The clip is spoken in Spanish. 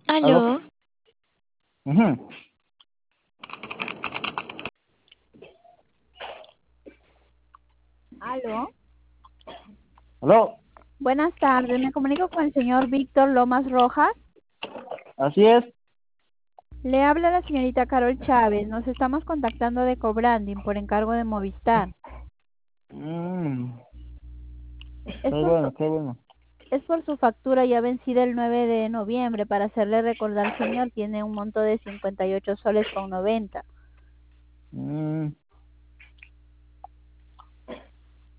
Aló. Aló, Ujú. Aló, Aló. buenas tardes, me comunico con el señor Víctor Lomas Rojas. Así es. Le habla la señorita Carol Chávez, nos estamos contactando de Cobranding por encargo de Movistar. Mm, Es qué por bueno, su, qué bueno. es por su factura ya vencida el 9 de noviembre. Para hacerle recordar, señor, tiene un monto de 58 soles con 90. Mm,